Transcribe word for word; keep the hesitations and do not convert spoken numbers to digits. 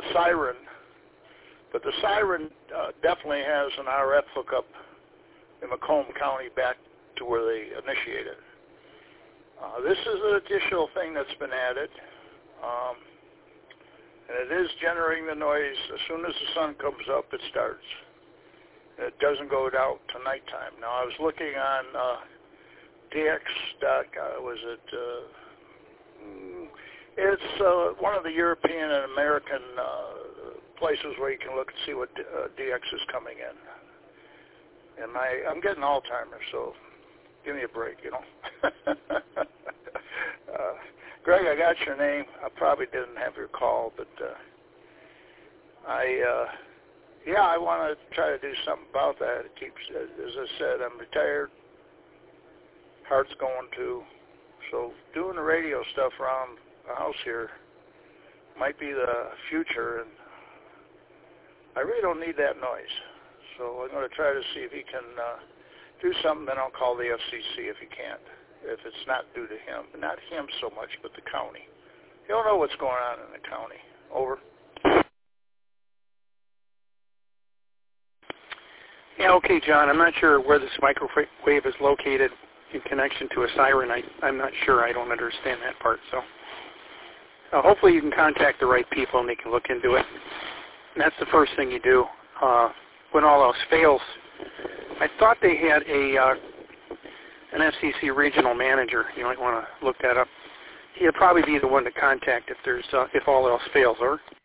siren, but the siren uh, definitely has an R F hookup in Macomb County back to where they initiated. Uh, this is an additional thing that's been added, um, and it is generating the noise. As soon as the sun comes up, it starts. It doesn't go out to nighttime. Now, I was looking on uh, D X, uh, was it, uh, it's uh, one of the European and American uh, places where you can look and see what uh, D X is coming in. And my, I'm getting Alzheimer's, so give me a break, you know. uh, Greg, I got your name. I probably didn't have your call, but uh, I, uh, yeah, I want to try to do something about that. It keeps, as I said, I'm retired. Heart's going too. So doing the radio stuff around the house here might be the future, and I really don't need that noise. So I'm going to try to see if he can uh, do something, then I'll call the F C C if he can't, if it's not due to him. Not him so much, but the county. He'll know what's going on in the county. Over. Yeah, okay, John. I'm not sure where this microwave is located in connection to a siren. I, I'm not sure. I don't understand that part. So uh, hopefully you can contact the right people and they can look into it. And that's the first thing you do. Uh, when all else fails, I thought they had a uh, an F C C regional manager. You might want to look that up. He'll probably be the one to contact if there's uh, if all else fails. Or